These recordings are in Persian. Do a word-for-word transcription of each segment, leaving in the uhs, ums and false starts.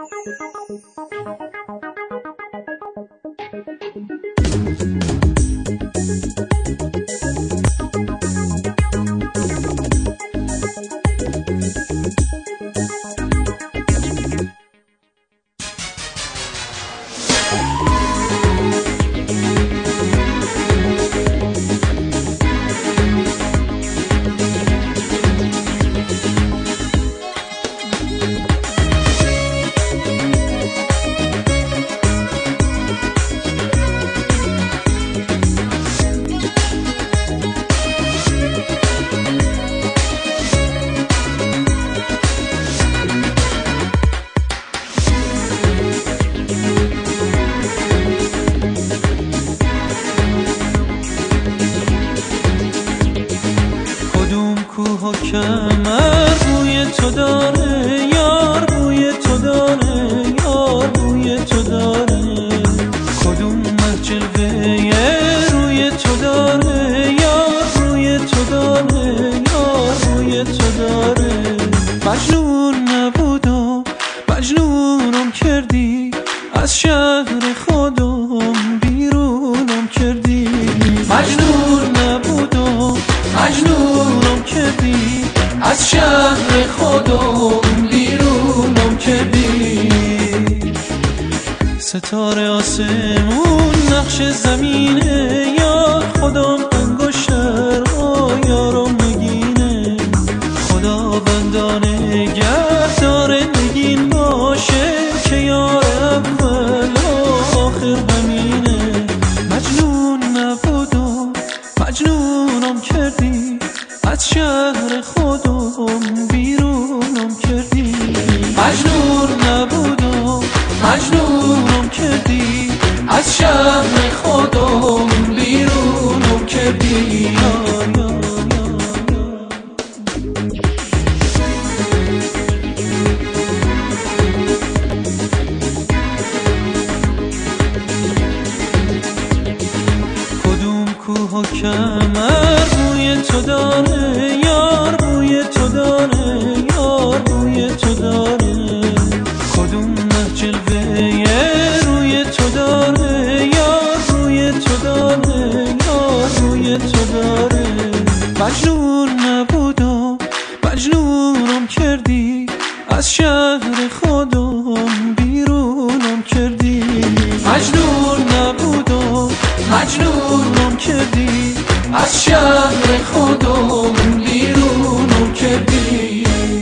کمر بوی تو داره یار، بوی تو داره یار، بوی تو داره. کدوم مه جلوه روی تو داره یار، روی تو داره یار، روی تو داره. مجنون نبود و مجنونم کردی، از شهر خودم بیرونم کردی. مجنون نبود و مجنونم کردی، از شهر خودم بیرونم کردی. ستاره آسمون نقش زمینه، یا خودم انگشتر و یارم نگینه. خدا بندانه گردار نگین باشه، که یار اول و آخر همینه. مجنون نبود و مجنونم کردی، از شهر خودم بیرونم کردی. مجنون نبود و مجنونم کردی، از شهر خودم بیرونم کردی. کدوم کوه و کمر بوی تو داره یار، بوی تو داره یار، بوی تو داره. کدوم مه جلوه روی تو داره یار، روی تو داره یار، روی تو داره. مجنون نبود و مجنونم کردی، از شهر خودم بیرونم کردی. مجنون نبود و مجنونم کردی، از شهر خودم بیرونم کردی.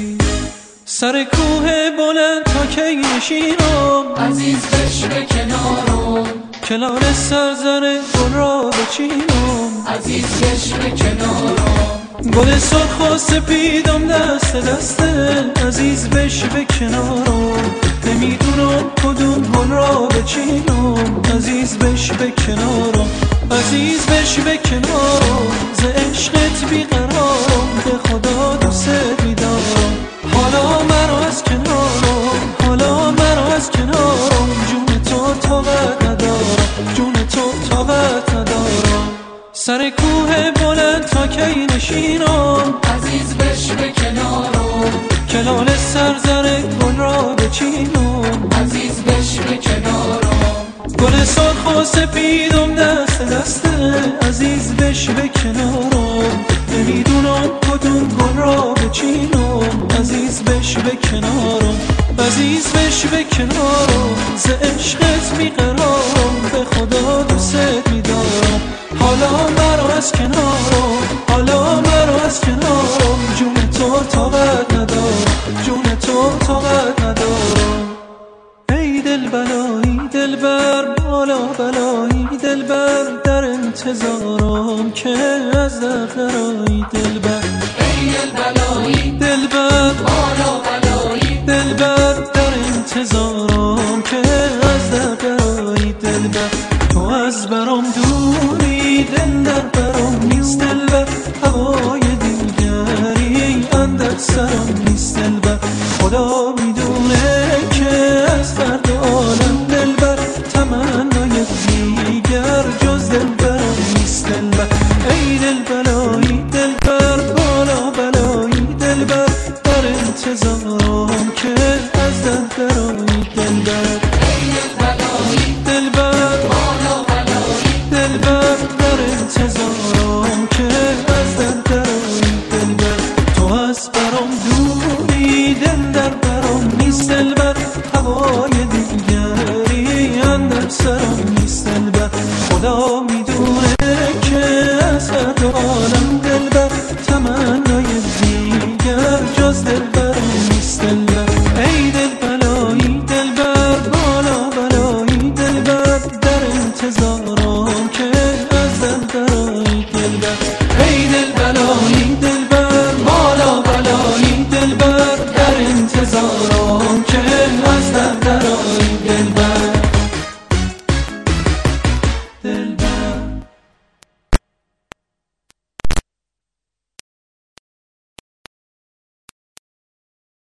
سر کوه بلند تا کی نشینم، عزیز بشو کنارم. کنار سرزن گل را بچینم، عزیز بشو کنارم. گل سرخ و سپیدم دست دسته، عزیز بشو کنارم. نمیدونم کدوم گل را بچینم، عزیز بشو کنارم. عزیز بشو کنارم، ز عشقت بیقرارم. به خدا دوست می‌دارم، حالا مرا از کنارم، حالا مرا از کنارم. جون تو طاقت ندارم، جون تو طاقت ندارم. سر کوه بلند تا کی نشینم، عزیز بشو کنارم. کنار سرزن گل را بچینم، عزیز بشو کنارم. گل سرخ و سپیدم دست دسته، عزیز بشو کنارم. نمیدونم کدوم گل را بچینم، عزیز بشو کنارم. عزیز بشو کنارم، ز عشقت بیقرارم. به خدا دوست می‌دارم، حالا مرا از کنارم، حالا مرا از کنارم. جون تو طاقت ندارم، جون تو طاقت ندارم. ای دل بلایی دلبر، بالا بلایی دلبر، در انتظارم که از دقرایی دلبر. ای دل بلایی دلبر، بالا بلایی دلبر، در انتظارم که از دقرایی دلبر. تو از برام دوری، دل در برام نیست دلبر. هوای دیگری اندر سرم نیست دلبر. خدا